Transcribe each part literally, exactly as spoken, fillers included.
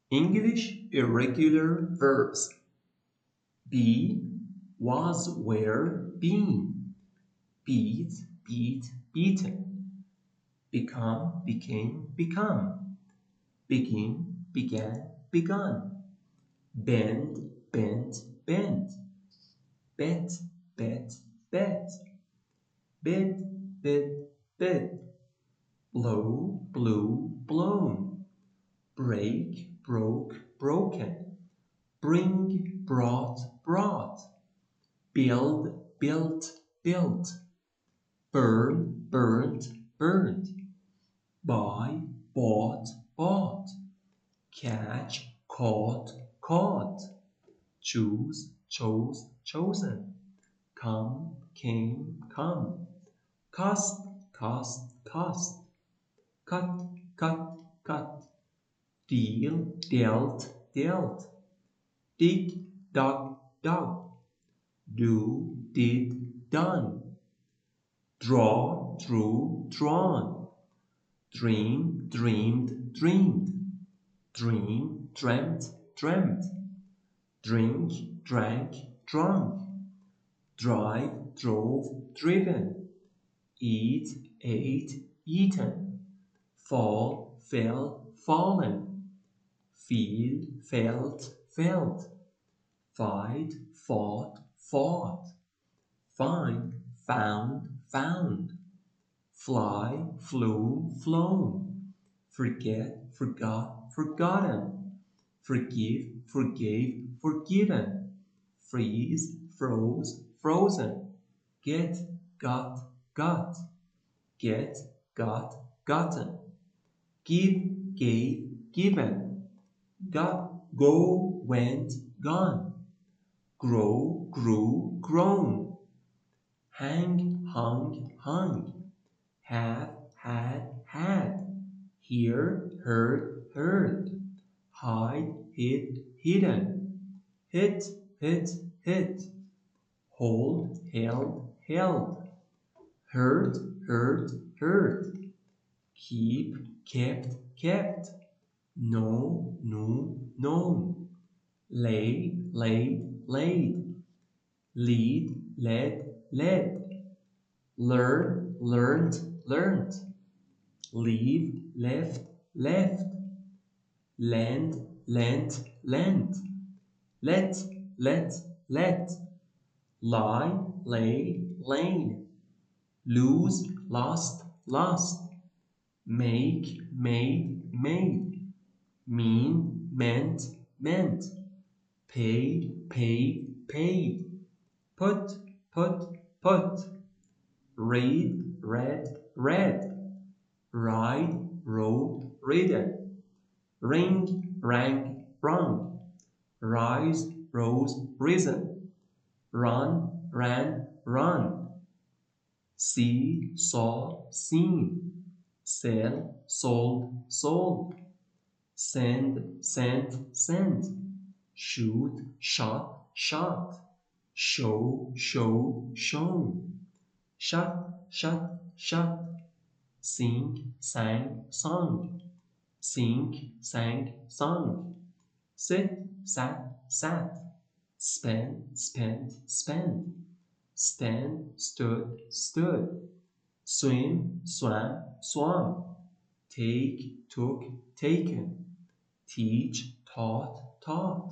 English irregular verbs. Be, was, were, been. Beat, beat, beaten. Become, became, become. Begin, began, begun. Bend, bent, bent. Bet, bet, bet. Bid, bid, bid. Blow, blew, blown. Break, broke, broken. Bring, brought, brought. Build, built, built. Burn, burnt, burnt. Buy, bought, bought. Catch, caught, caught. Choose, chose, chosen. Come, came, come. Cost, cost, cost. Cut, cut, cut. Deal, dealt, dealt. Dig, dug, dug. Do, did, done. Draw, drew, drawn. Dream, dreamed, dreamed. Dream, dreamt, dreamt. Drink, drank, drunk. Drive, drove, driven. Eat, ate, eaten. Fall, fell, fallen. Feel, felt, felt. Fight, fought, fought. Find, found, found. Fly, flew, flown. Forget, forgot, forgotten. Forgive, forgave, forgiven. Freeze, froze, frozen. Get, got, got. Get, got, gotten. Give, gave, given. Got, go, went, gone. Grow, grew, grown. Hang, hung, hung. Have, had, had. Hear, heard, heard. Hide, hid, hidden. Hit, hit, hit. Hold, held, held. Hurt, hurt, hurt. Keep, kept, kept. Know, knew, known. Lay, laid, laid. Lead, led, led. Learn, learned, learned. Leave, left, left. Lend, lent, lent. Let, let, let. Lie, lay, lain. Lose, lost, lost. Make, made, made. Mean, meant, meant. Paid, paid, paid. Put, put, put. Read, read, read. Ride, rode, ridden. Ring, rang, rung. Rise, rose, risen. Run, ran, run. See, saw, seen. Sell, sold, sold. Send, sent, sent. Shoot, shot, shot. Show, showed, shown. Shut, shut, shut. Sing, sang, sung. Sing, sang, sung. Sit, sat, sat. Spend, spent, spent. Stand, stood, stood. Swim, swam, swum. Take, took, taken. Teach, taught, taught.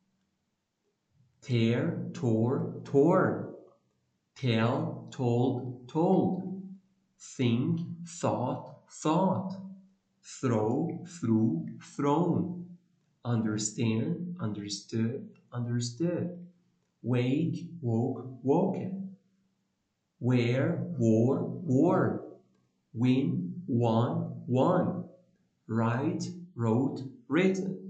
Tear, tore, torn. Tell, told, told. Think, thought, thought. Throw, threw, thrown. Understand, understood, understood. Wake, woke, woken. Wear, wore, worn. Win, won, won. Write, wrote, written.